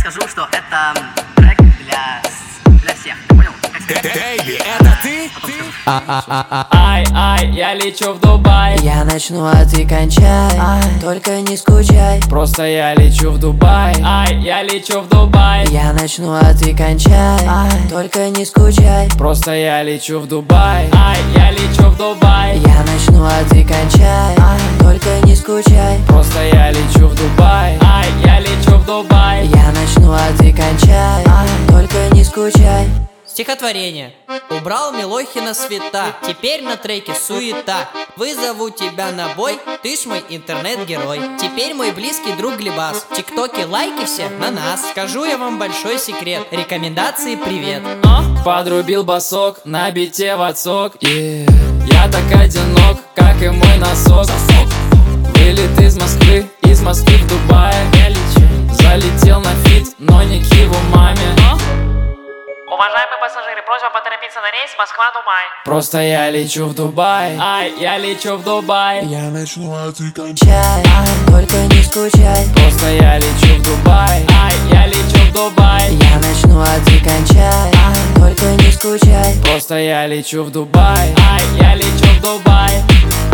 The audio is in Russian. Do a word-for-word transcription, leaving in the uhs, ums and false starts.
скажу, что это трек для, для всех, ты понял? Бэйби, это ты? Ай, ай, я лечу в Дубай. Я начну, а ты кончай, ай, только не скучай. Просто я лечу в Дубай. Ай, я лечу в Дубай. Я начну, а ты кончай, ай, только не скучай. Просто я лечу в Дубай. Ай, я лечу в Дубай. Я начну, а ты кончай, ай, только не скучай. Просто я лечу в Дубай. Ай, я лечу в Дубай. Я начну, а ты кончай, ай, только не скучай. Стихотворение. Убрал Милохина света, теперь на треке суета. Вызову тебя на бой, ты ж мой интернет-герой. Теперь мой близкий друг Глебас. Тиктоки, лайки все на нас. Скажу я вам большой секрет, рекомендации привет. Подрубил басок на бите в отсок. Yeah. Я так одинок, как и мой носок. Вылет из Москвы, из Москвы в Дубае. Залетел на фит, но не киву маме. Уважаемые пассажиры, просьба поторопиться на рейс Москва-Дубай. Просто я лечу в Дубай. Ай, я лечу в Дубай. Я начну, а ты кончай. Чай, ай, только не скучай. Просто я лечу в Дубай. Ай, я лечу в Дубай. Я начну, а ты кончай, ай, только не скучай. Просто я лечу в Дубай. Ай, я лечу в Дубай.